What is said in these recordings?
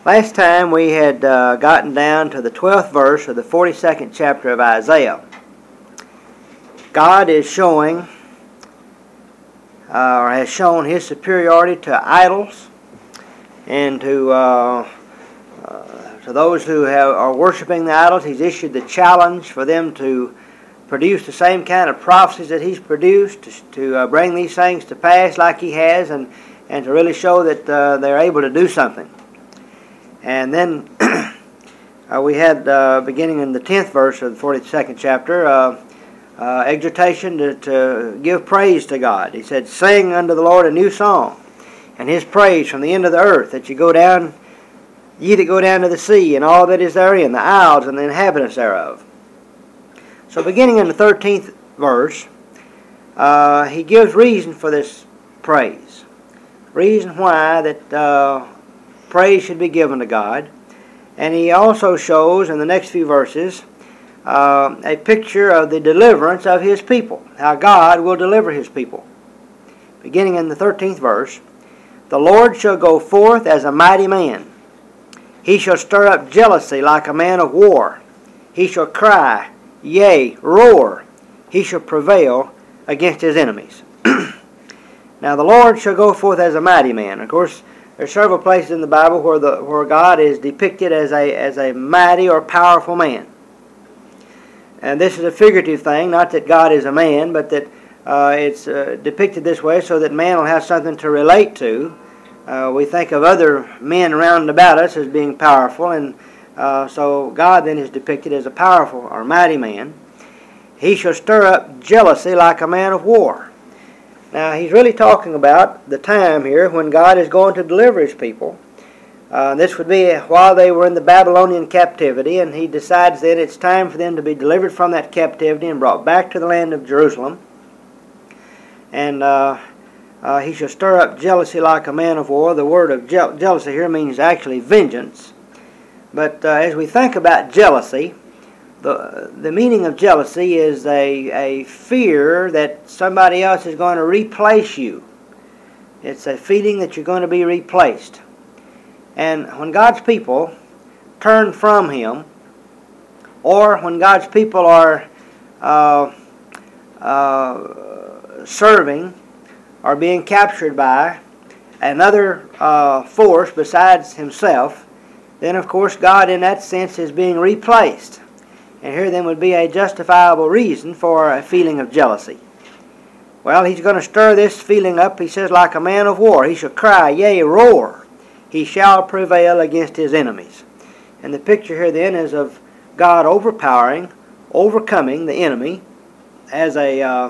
Last time we had gotten down to the 12th verse of the 42nd chapter of Isaiah. God is showing, or has shown His superiority to idols and to those who are worshiping the idols. He's issued the challenge for them to produce the same kind of prophecies that He's produced, to bring these things to pass like He has, and to really show that they're able to do something. And then we had, beginning in the 10th verse of the 42nd chapter, exhortation to give praise to God. He said, "Sing unto the Lord a new song, and His praise from the end of the earth, that ye that go down to the sea, and all that is therein, the isles and the inhabitants thereof." So beginning in the 13th verse, he gives reason for this praise. Reason why that praise should be given to God. And he also shows in the next few verses a picture of the deliverance of His people, how God will deliver His people. Beginning in the 13th verse, "The Lord shall go forth as a mighty man. He shall stir up jealousy like a man of war. He shall cry, yea, roar. He shall prevail against his enemies." Now the Lord shall go forth as a mighty man. Of course, there are several places in the Bible where God is depicted as a mighty or powerful man. And this is a figurative thing, not that God is a man, but that it's depicted this way so that man will have something to relate to. We think of other men around about us as being powerful, and so God then is depicted as a powerful or mighty man. He shall stir up jealousy like a man of war. Now, he's really talking about the time here when God is going to deliver His people. This would be while they were in the Babylonian captivity, and He decides that it's time for them to be delivered from that captivity and brought back to the land of Jerusalem. And He shall stir up jealousy like a man of war. The word of jealousy here means actually vengeance. But as we think about jealousy, the meaning of jealousy is a fear that somebody else is going to replace you. It's a feeling that you're going to be replaced. And when God's people turn from Him, or when God's people are serving or being captured by another force besides Himself, then of course God in that sense is being replaced. And here then would be a justifiable reason for a feeling of jealousy. Well, He's going to stir this feeling up, he says, like a man of war. He shall cry, yea, roar. He shall prevail against his enemies. And the picture here then is of God overcoming the enemy as a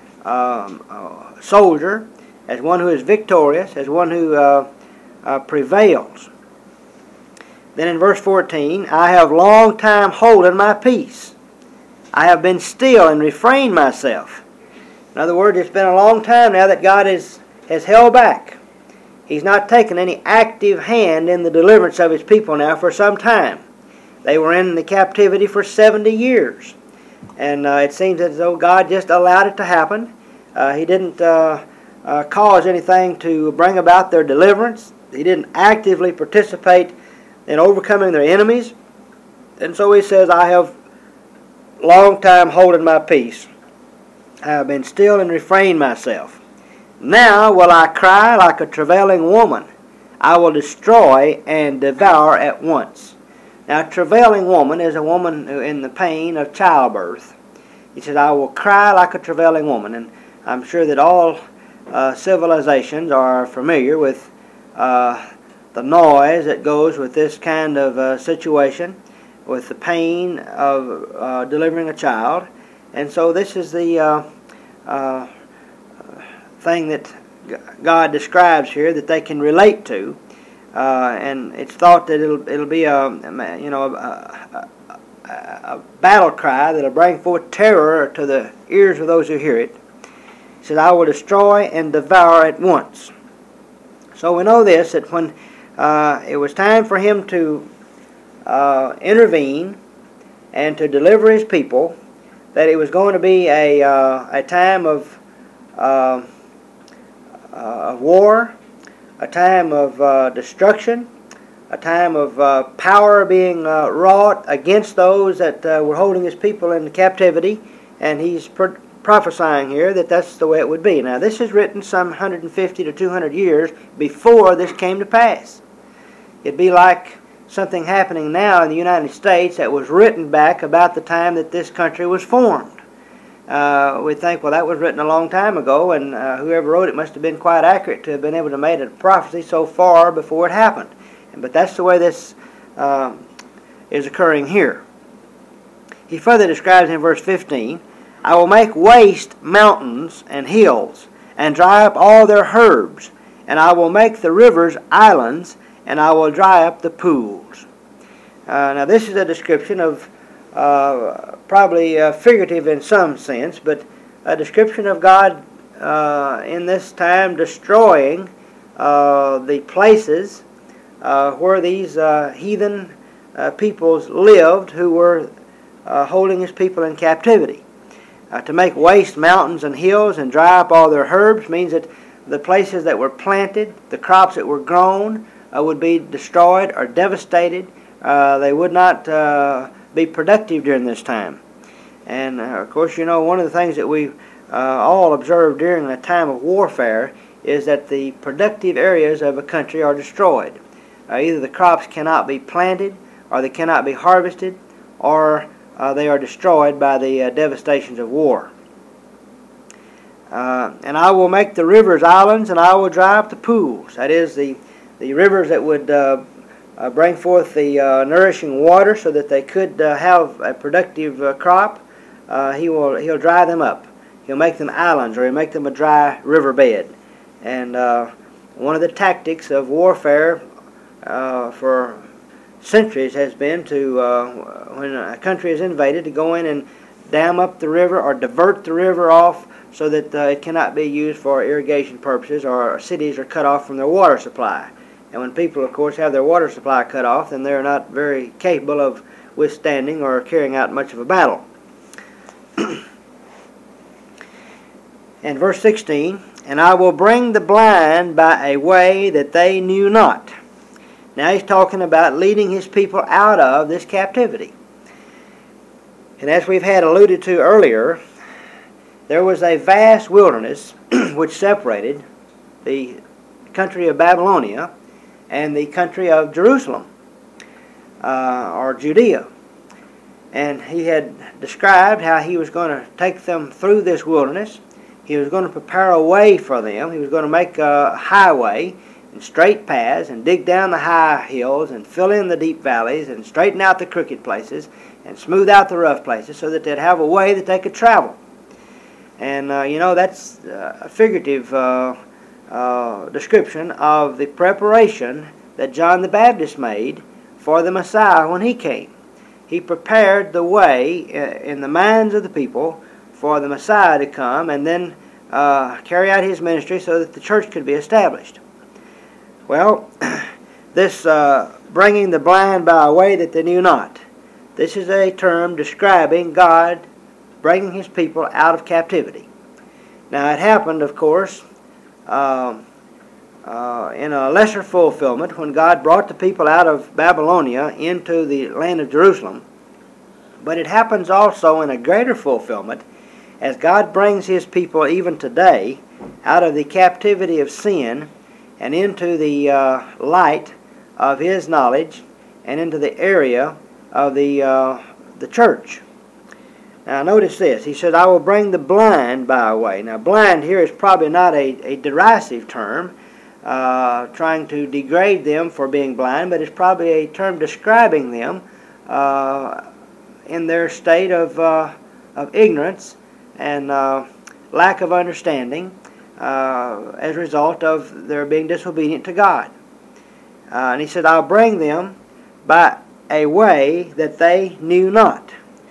soldier, as one who is victorious, as one who prevails. Then in verse 14, "I have long time holden my peace. I have been still and refrained myself." In other words, it's been a long time now that God has held back. He's not taken any active hand in the deliverance of His people now for some time. They were in the captivity for 70 years. And it seems as though God just allowed it to happen. He didn't cause anything to bring about their deliverance. He didn't actively participate in overcoming their enemies. And so He says, "I have long time holden my peace. I have been still and refrained myself. Now will I cry like a travailing woman. I will destroy and devour at once." Now, a travailing woman is a woman in the pain of childbirth. He says, "I will cry like a travailing woman." And I'm sure that all civilizations are familiar with the noise that goes with this kind of situation, with the pain of delivering a child. And so this is the thing that God describes here that they can relate to. And it's thought that it'll be a battle cry that'll bring forth terror to the ears of those who hear it. He says, "I will destroy and devour at once." So we know this, that when it was time for Him to intervene and to deliver His people, that it was going to be a time of war, a time of destruction, a time of power being wrought against those that were holding his people in captivity, and he's prophesying here that that's the way it would be. Now, this is written some 150 to 200 years before this came to pass. It'd be like something happening now in the United States that was written back about the time that this country was formed. We'd think, well, that was written a long time ago, and whoever wrote it must have been quite accurate to have been able to make a prophecy so far before it happened. But that's the way this is occurring here. He further describes in verse 15, I will make waste mountains and hills, and dry up all their herbs, and I will make the rivers islands, and I will dry up the pools. Now this is a description of probably figurative in some sense, but a description of God in this time destroying the places where these heathen peoples lived who were holding his people in captivity. To make waste mountains and hills and dry up all their herbs means that the places that were planted, the crops that were grown, would be destroyed or devastated. They would not be productive during this time. And of course, you know, one of the things that we all observe during a time of warfare is that the productive areas of a country are destroyed. Either the crops cannot be planted, or they cannot be harvested, or they are destroyed by the devastations of war. And I will make the rivers islands, and I will dry up the pools. That is, the rivers that would bring forth the nourishing water so that they could have a productive crop. He'll dry them up. He'll make them islands, or he'll make them a dry riverbed. And one of the tactics of warfare for centuries has been to, when a country is invaded, to go in and dam up the river or divert the river off so that it cannot be used for irrigation purposes, or cities are cut off from their water supply. And when people, of course, have their water supply cut off, then they're not very capable of withstanding or carrying out much of a battle. And verse 16, and I will bring the blind by a way that they knew not. Now he's talking about leading his people out of this captivity. And as we've had alluded to earlier, there was a vast wilderness which separated the country of Babylonia and the country of Jerusalem, or Judea. And he had described how he was going to take them through this wilderness. He was going to prepare a way for them. He was going to make a highway and straight paths and dig down the high hills and fill in the deep valleys and straighten out the crooked places and smooth out the rough places so that they'd have a way that they could travel. And, you know, that's a figurative description of the preparation that John the Baptist made for the Messiah when he came. He prepared the way in the minds of the people for the Messiah to come and then carry out his ministry so that the church could be established. Well, this bringing the blind by a way that they knew not, this is a term describing God bringing his people out of captivity. Now it happened, of course, in a lesser fulfillment when God brought the people out of Babylonia into the land of Jerusalem. But it happens also in a greater fulfillment as God brings his people even today out of the captivity of sin and into the light of his knowledge and into the area of the church. Now notice this. He said, I will bring the blind by a way. Now blind here is probably not a derisive term, trying to degrade them for being blind, but it's probably a term describing them in their state of ignorance and lack of understanding as a result of their being disobedient to God. And he said, I'll bring them by a way that they knew not.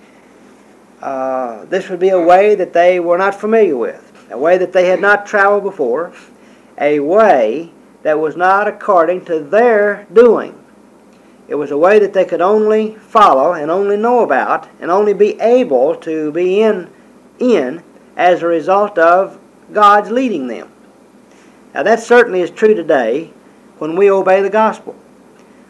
This would be a way that they were not familiar with, a way that they had not traveled before, a way that was not according to their doing. It was a way that they could only follow and only know about and only be able to be in as a result of God's leading them. Now that certainly is true today when we obey the gospel.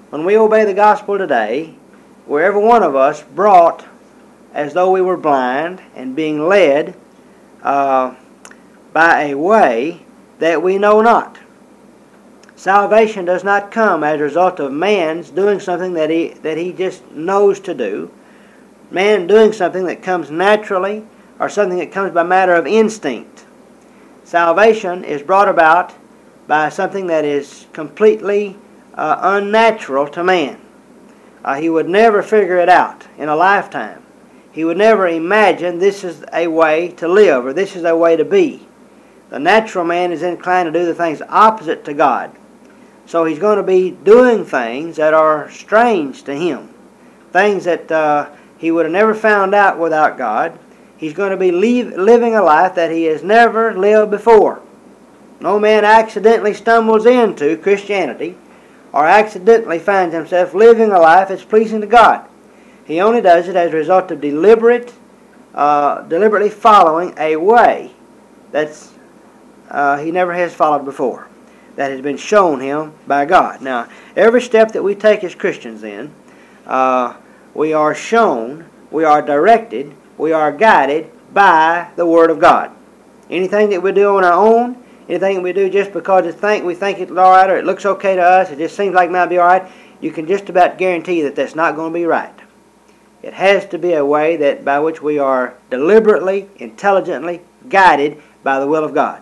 When we obey the gospel today, we're every one of us brought as though we were blind and being led by a way that we know not. Salvation does not come as a result of man's doing something that he just knows to do, man doing something that comes naturally or something that comes by matter of instinct. Salvation is brought about by something that is completely unnatural to man. He would never figure it out in a lifetime. He would never imagine this is a way to live or this is a way to be. The natural man is inclined to do the things opposite to God. So he's going to be doing things that are strange to him. Things that he would have never found out without God. He's going to be living a life that he has never lived before. No man accidentally stumbles into Christianity or accidentally finds himself living a life that's pleasing to God. He only does it as a result of deliberately following a way that's he never has followed before, that has been shown him by God. Now, every step that we take as Christians then, we are shown, we are directed, we are guided by the Word of God. Anything that we do on our own, anything that we do just because we think it's all right or it looks okay to us, it just seems like it might be all right, you can just about guarantee that that's not going to be right. It has to be a way that by which we are deliberately, intelligently guided by the will of God.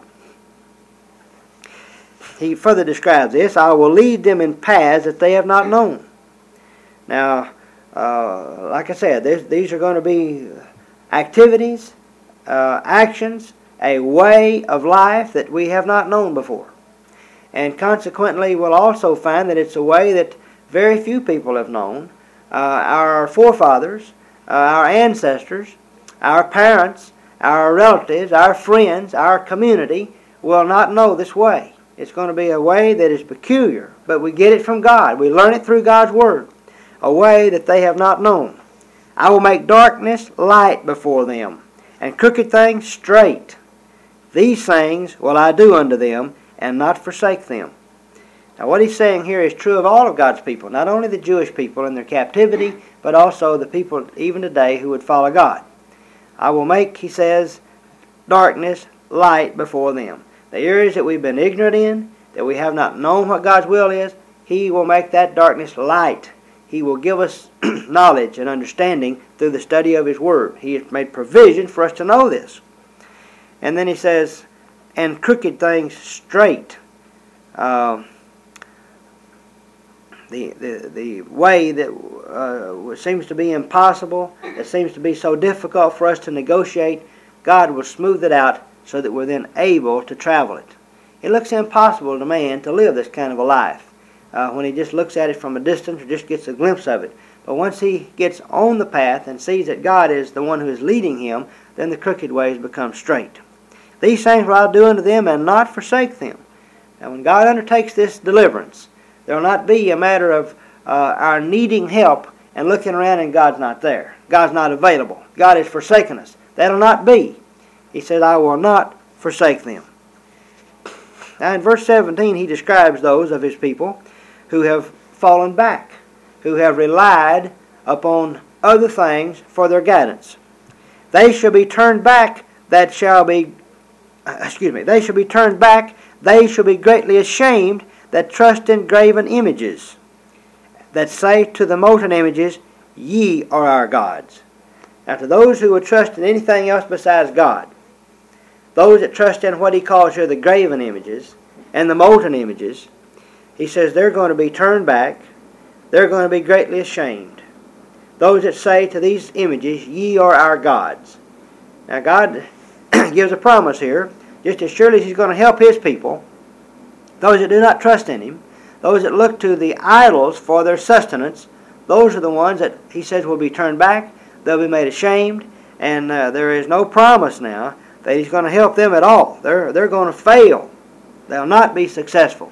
He further describes this, I will lead them in paths that they have not known. Now, like I said, these are going to be activities, actions, a way of life that we have not known before. And consequently, we'll also find that it's a way that very few people have known. Our forefathers, our ancestors, our parents, our relatives, our friends, our community will not know this way. It's going to be a way that is peculiar, but we get it from God. We learn it through God's Word, a way that they have not known. I will make darkness light before them, and crooked things straight. These things will I do unto them, and not forsake them. Now what he's saying here is true of all of God's people, not only the Jewish people in their captivity, but also the people even today who would follow God. I will make, he says, darkness light before them. The areas that we've been ignorant in, that we have not known what God's will is, he will make that darkness light. He will give us knowledge and understanding through the study of his Word. He has made provision for us to know this. And then he says, and crooked things straight. The way that seems to be impossible, that seems to be so difficult for us to negotiate, God will smooth it out so that we're then able to travel it. It looks impossible to man to live this kind of a life when he just looks at it from a distance or just gets a glimpse of it. But once he gets on the path and sees that God is the one who is leading him, then the crooked ways become straight. These things will I do unto them and not forsake them. Now when God undertakes this deliverance, there will not be a matter of our needing help and looking around and God's not there. God's not available. God has forsaken us. That will not be. He said, I will not forsake them. Now in verse 17 he describes those of his people who have fallen back, who have relied upon other things for their guidance. They shall be turned back they shall be turned back, they shall be greatly ashamed that trust in graven images, that say to the molten images, ye are our gods. Now to those who would trust in anything else besides God, those that trust in what he calls here the graven images and the molten images, he says they're going to be turned back, they're going to be greatly ashamed. Those that say to these images, ye are our gods. Now God gives a promise here, just as surely as he's going to help his people, those that do not trust in him, those that look to the idols for their sustenance, those are the ones that he says will be turned back, they'll be made ashamed, and there is no promise now that he's going to help them at all. They're going to fail. They'll not be successful.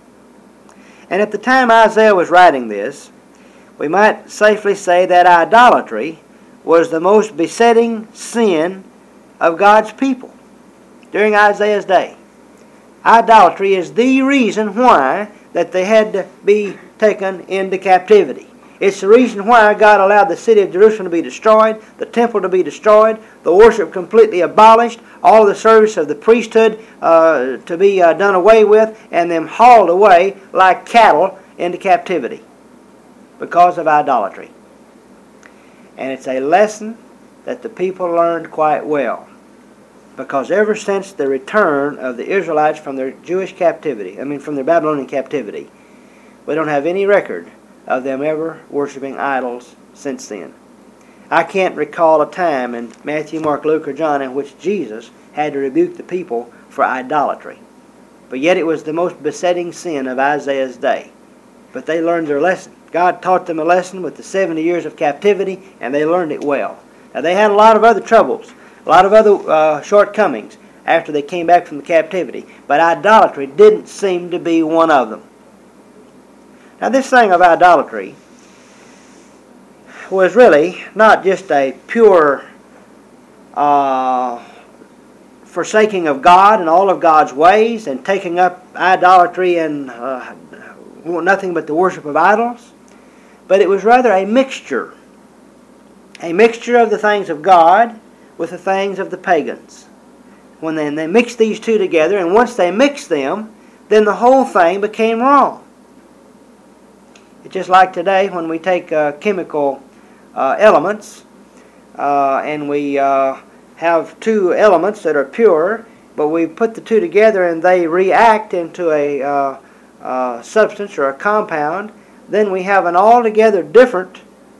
And at the time Isaiah was writing this, we might safely say that idolatry was the most besetting sin of God's people during Isaiah's day. Idolatry is the reason why that they had to be taken into captivity. It's the reason why God allowed the city of Jerusalem to be destroyed, the temple to be destroyed, the worship completely abolished, all the service of the priesthood to be done away with, and them hauled away like cattle into captivity because of idolatry. And it's a lesson that the people learned quite well, because ever since the return of the Israelites from their Jewish captivity, from their Babylonian captivity, we don't have any record of them ever worshiping idols since then. I can't recall a time in Matthew, Mark, Luke, or John in which Jesus had to rebuke the people for idolatry. But yet it was the most besetting sin of Isaiah's day. But they learned their lesson. God taught them a lesson with the 70 years of captivity, and they learned it well. Now, they had a lot of other troubles, a lot of other shortcomings after they came back from the captivity, but idolatry didn't seem to be one of them. Now, this thing of idolatry was really not just a pure forsaking of God and all of God's ways and taking up idolatry and nothing but the worship of idols, but it was rather a mixture of the things of God with the things of the pagans. When they mixed these two together, and once they mixed them, then the whole thing became wrong. It's just like today when we take chemical elements and we have two elements that are pure, but we put the two together and they react into a substance or a compound, then we have an altogether different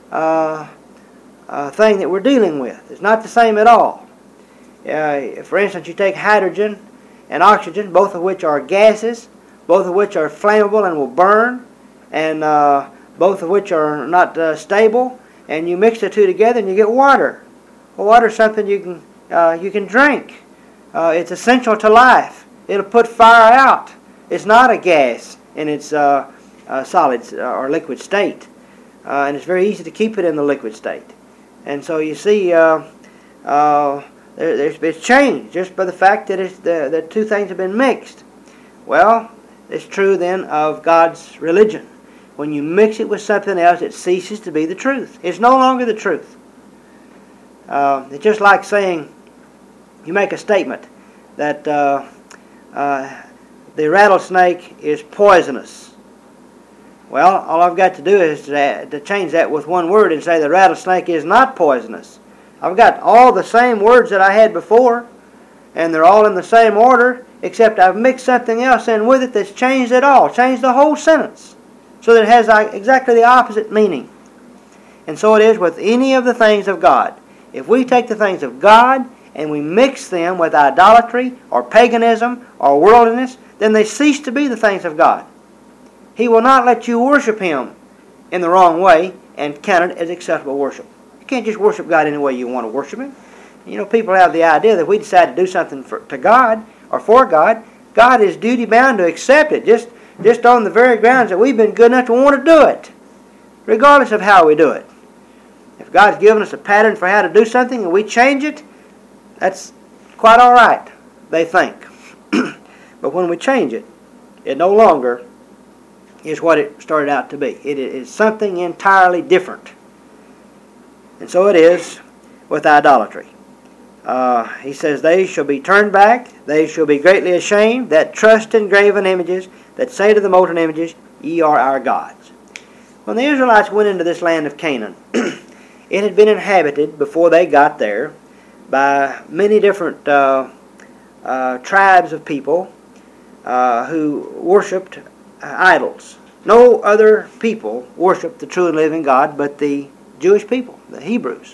thing that we're dealing with. It's not the same at all. For instance, you take hydrogen and oxygen, both of which are gases, both of which are flammable and will burn, and both of which are not stable, and you mix the two together and you get water. Well, water is something you can drink. It's essential to life. It'll put fire out. It's not a gas in its solid or liquid state, and it's very easy to keep it in the liquid state. And so you see, it's changed just by the fact that the two things have been mixed. Well, it's true then of God's religion. When you mix it with something else, it ceases to be the truth. It's no longer the truth. It's just like saying, you make a statement that the rattlesnake is poisonous. Well, all I've got to do is to change that with one word and say the rattlesnake is not poisonous. I've got all the same words that I had before, and they're all in the same order, except I've mixed something else in with it that's changed it all, changed the whole sentence, so that it has exactly the opposite meaning. And so it is with any of the things of God. If we take the things of God and we mix them with idolatry or paganism or worldliness, then they cease to be the things of God. He will not let you worship Him in the wrong way and count it as acceptable worship. You can't just worship God any way you want to worship Him. You know, people have the idea that if we decide to do something to God or for God, God is duty bound to accept it just on the very grounds that we've been good enough to want to do it, regardless of how we do it. If God's given us a pattern for how to do something and we change it, that's quite all right, they think. But when we change it, it no longer is what it started out to be. It is something entirely different. And so it is with idolatry. He says, they shall be turned back, they shall be greatly ashamed, that trust in graven images, that say to the molten images, ye are our gods. When the Israelites went into this land of Canaan, it had been inhabited before they got there by many different tribes of people who worshipped idols. No other people worshipped the true and living God but the Jewish people, the Hebrews.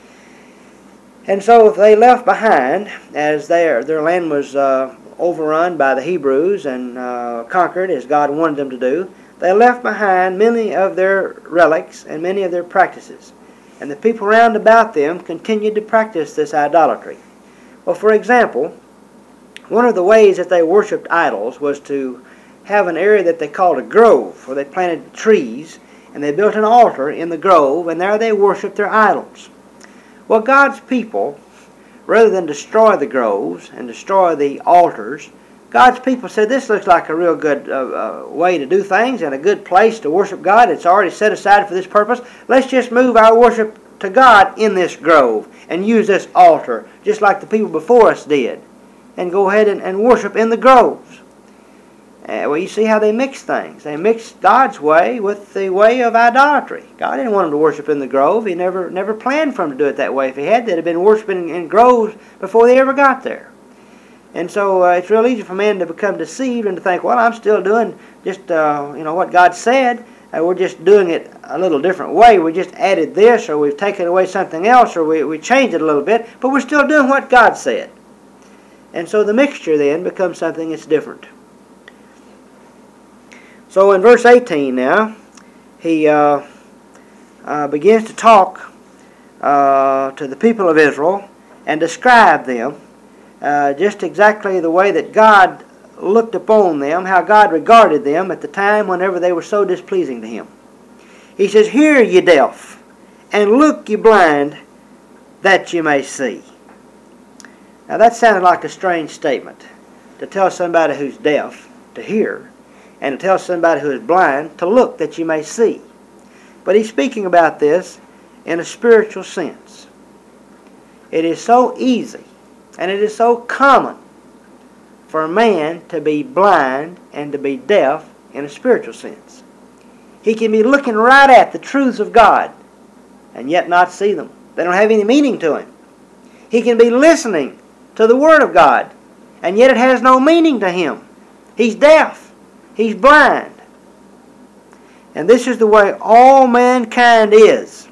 And so they left behind, as their land was overrun by the Hebrews and conquered as God wanted them to do, they left behind many of their relics and many of their practices. And the people round about them continued to practice this idolatry. Well, for example, one of the ways that they worshipped idols was to have an area that they called a grove, where they planted trees, and they built an altar in the grove, and there they worshipped their idols. Well, God's people, rather than destroy the groves and destroy the altars, God's people said, this looks like a real good way to do things and a good place to worship God. It's already set aside for this purpose. Let's just move our worship to God in this grove and use this altar, just like the people before us did, and go ahead and worship in the groves. Well, you see how they mix things. They mix God's way with the way of idolatry. God didn't want them to worship in the grove. He never planned for them to do it that way. If He had, they'd have been worshiping in groves before they ever got there. And so it's real easy for man to become deceived and to think, well, I'm still doing just what God said. We're just doing it a little different way. We just added this, or we've taken away something else, or we changed it a little bit, but we're still doing what God said. And so the mixture then becomes something that's different. So in verse 18 now, he begins to talk to the people of Israel and describe them just exactly the way that God looked upon them, how God regarded them at the time whenever they were so displeasing to Him. He says, "Hear, ye deaf, and look, ye blind, that ye may see." Now that sounds like a strange statement, to tell somebody who's deaf to hear, and to tell somebody who is blind to look that you may see. But he's speaking about this in a spiritual sense. It is so easy, and it is so common for a man to be blind and to be deaf in a spiritual sense. He can be looking right at the truths of God and yet not see them. They don't have any meaning to him. He can be listening to the Word of God and yet it has no meaning to him. He's deaf. He's blind. And this is the way all mankind is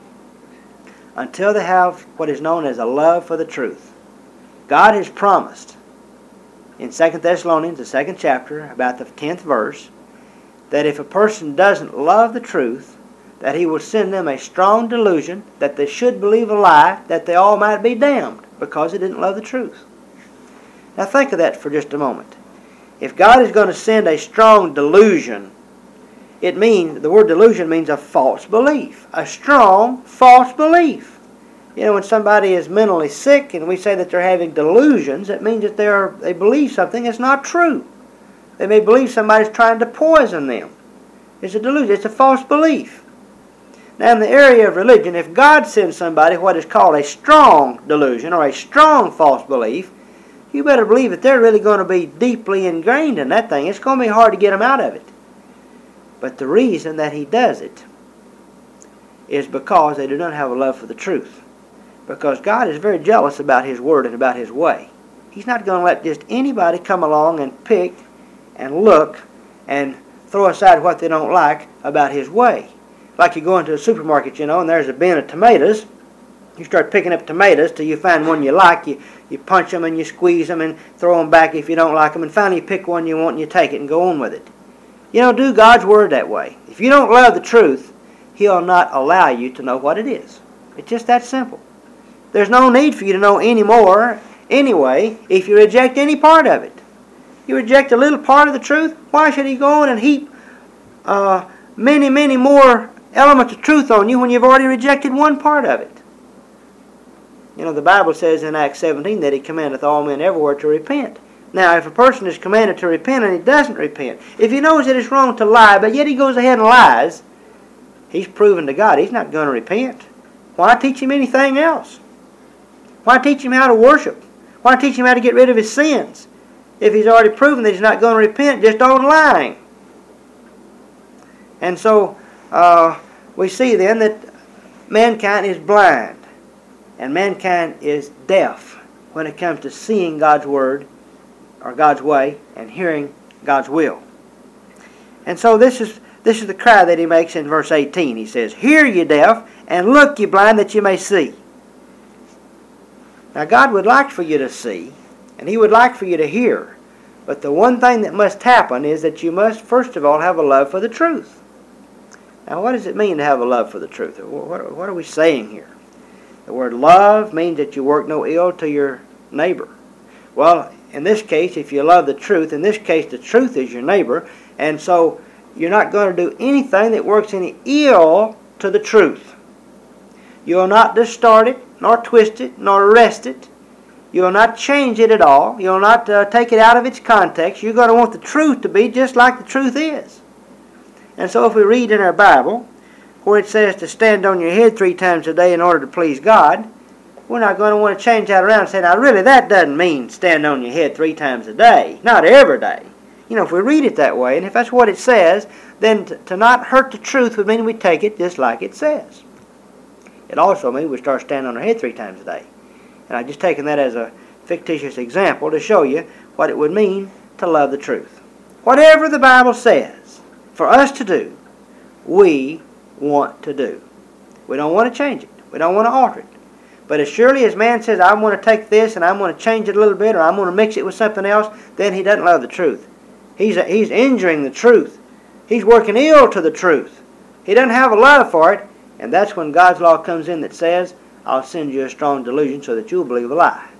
until they have what is known as a love for the truth. God has promised in 2 Thessalonians, the 2nd chapter, about the 10th verse, that if a person doesn't love the truth, that He will send them a strong delusion that they should believe a lie, that they all might be damned because they didn't love the truth. Now think of that for just a moment. If God is going to send a strong delusion, the word delusion means a false belief, a strong false belief. You know, when somebody is mentally sick and we say that they're having delusions, it means that they believe something that's not true. They may believe somebody's trying to poison them. It's a delusion. It's a false belief. Now, in the area of religion, if God sends somebody what is called a strong delusion or a strong false belief, you better believe that they're really going to be deeply ingrained in that thing. It's going to be hard to get them out of it. But the reason that He does it is because they do not have a love for the truth. Because God is very jealous about His Word and about His way. He's not going to let just anybody come along and pick and look and throw aside what they don't like about His way. Like you go into a supermarket, and there's a bin of tomatoes. You start picking up tomatoes till you find one you like. You punch them and you squeeze them and throw them back if you don't like them. And finally you pick one you want and you take it and go on with it. You don't do God's Word that way. If you don't love the truth, He'll not allow you to know what it is. It's just that simple. There's no need for you to know any more anyway if you reject any part of it. You reject a little part of the truth, why should He go on and heap many, many more elements of truth on you when you've already rejected one part of it? The Bible says in Acts 17 that He commandeth all men everywhere to repent. Now, if a person is commanded to repent and he doesn't repent, if he knows that it's wrong to lie, but yet he goes ahead and lies, he's proven to God he's not going to repent. Why teach him anything else? Why teach him how to worship? Why teach him how to get rid of his sins if he's already proven that he's not going to repent just on lying? And so we see then that mankind is blind and mankind is deaf when it comes to seeing God's Word or God's way and hearing God's will. And so this is the cry that He makes in verse 18. He says, "Hear, ye deaf, and look, ye blind, that ye may see." Now God would like for you to see, and He would like for you to hear. But the one thing that must happen is that you must, first of all, have a love for the truth. Now what does it mean to have a love for the truth? What are we saying here? The word love means that you work no ill to your neighbor. Well, in this case, if you love the truth, in this case the truth is your neighbor, and so you're not going to do anything that works any ill to the truth. You will not distort it, nor twist it, nor wrest it. You'll not change it at all. You'll not take it out of its context. You're going to want the truth to be just like the truth is. And so if we read in our Bible where it says to stand on your head 3 times a day in order to please God, we're not going to want to change that around and say, now really that doesn't mean stand on your head 3 times a day. Not every day. You know, if we read it that way, and if that's what it says, then to not hurt the truth would mean we take it just like it says. It also means we start standing on our head 3 times a day. And I've just taken that as a fictitious example to show you what it would mean to love the truth. Whatever the Bible says for us to do, we want to do. We don't want to change it. We don't want to alter it. But as surely as man says, I want to take this and I'm going to change it a little bit, or I'm going to mix it with something else, then he doesn't love the truth. He's injuring the truth. He's working ill to the truth. He doesn't have a love for it, and that's when God's law comes in that says, I'll send you a strong delusion so that you'll believe a lie.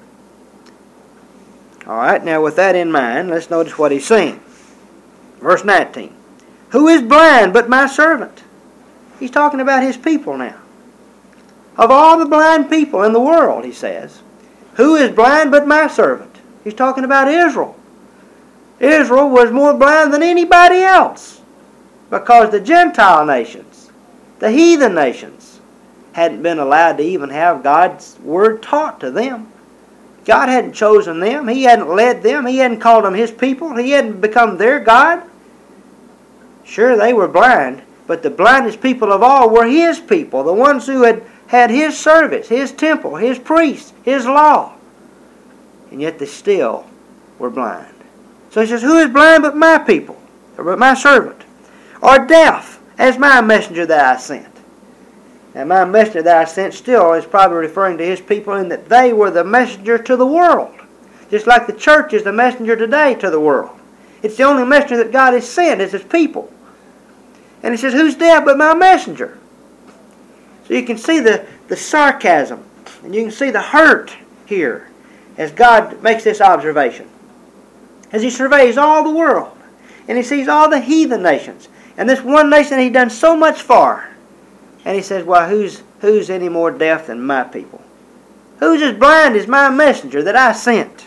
All right, now with that in mind, let's notice what he's saying. Verse 19. Who is blind but my servant? He's talking about his people now. Of all the blind people in the world, he says, who is blind but my servant? He's talking about Israel. Israel was more blind than anybody else because the Gentile nations, the heathen nations, hadn't been allowed to even have God's word taught to them. God hadn't chosen them. He hadn't led them. He hadn't called them his people. He hadn't become their God. Sure, they were blind, but the blindest people of all were his people, the ones who had his service, his temple, his priests, his law. And yet they still were blind. So he says, who is blind but my people, or but my servant, or deaf as my messenger that I sent? And my messenger that I sent still is probably referring to his people in that they were the messenger to the world. Just like the church is the messenger today to the world. It's the only messenger that God has sent is his people. And he says, who's deaf but my messenger? So you can see the sarcasm, and you can see the hurt here as God makes this observation. As he surveys all the world, and he sees all the heathen nations, and this one nation that he's done so much for, and he says, well, who's any more deaf than my people? Who's as blind as my messenger that I sent?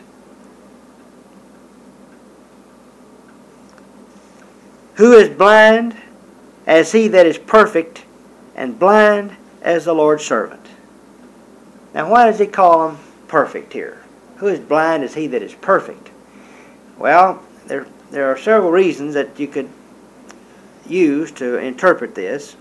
Who is blind as he that is perfect, and blind as the Lord's servant? Now why does he call him perfect here? Who is blind as he that is perfect? Well, there are several reasons that you could use to interpret this.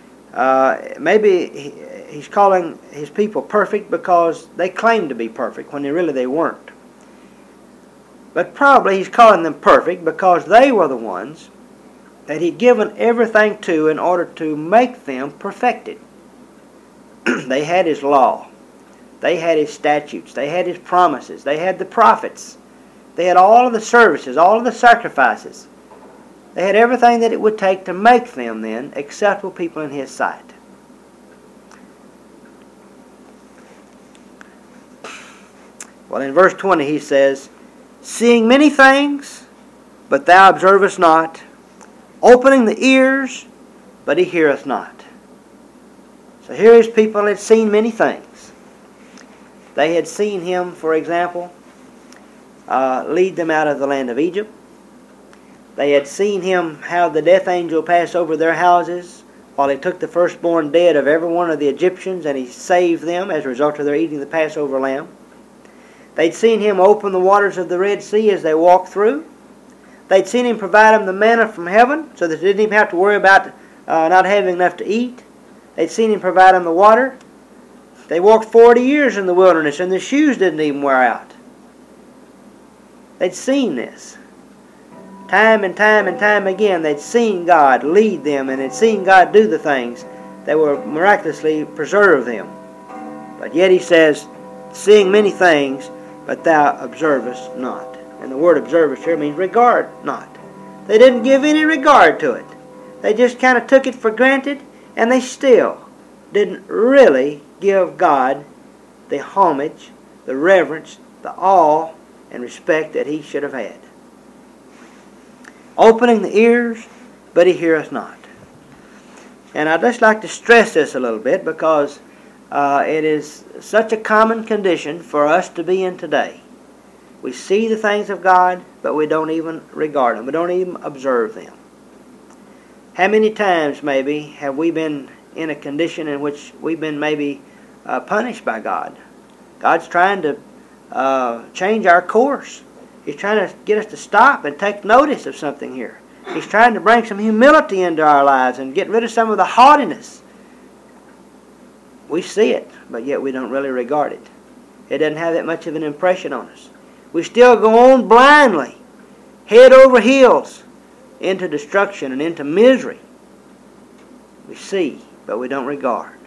Maybe he's calling his people perfect because they claim to be perfect when they weren't. But probably he's calling them perfect because they were the ones that he'd given everything to in order to make them perfected. They had his law. They had his statutes. They had his promises. They had the prophets. They had all of the services, all of the sacrifices. They had everything that it would take to make them then acceptable people in his sight. Well, in verse 20 he says, seeing many things, but thou observest not, opening the ears, but he heareth not. So here his people had seen many things. They had seen him, for example, lead them out of the land of Egypt. They had seen him have the death angel pass over their houses while he took the firstborn dead of every one of the Egyptians and he saved them as a result of their eating the Passover lamb. They'd seen him open the waters of the Red Sea as they walked through. They'd seen him provide them the manna from heaven so that they didn't even have to worry about not having enough to eat. They'd seen him provide them the water. They walked 40 years in the wilderness and their shoes didn't even wear out. They'd seen this. Time and time and time again, they'd seen God lead them and they'd seen God do the things that were miraculously preserve them. But yet he says, seeing many things, but thou observest not. And the word observest here means regard not. They didn't give any regard to it. They just kind of took it for granted, and they still didn't really give God the homage, the reverence, the awe, and respect that he should have had. Opening the ears, but he heareth not. And I'd just like to stress this a little bit because It is such a common condition for us to be in today. We see the things of God, but we don't even regard them. We don't even observe them. How many times, maybe, have we been in a condition in which we've been maybe punished by God? God's trying to change our course. He's trying to get us to stop and take notice of something here. He's trying to bring some humility into our lives and get rid of some of the haughtiness. We see it, but yet we don't really regard it. It doesn't have that much of an impression on us. We still go on blindly, head over heels, into destruction and into misery. We see, but we don't regard.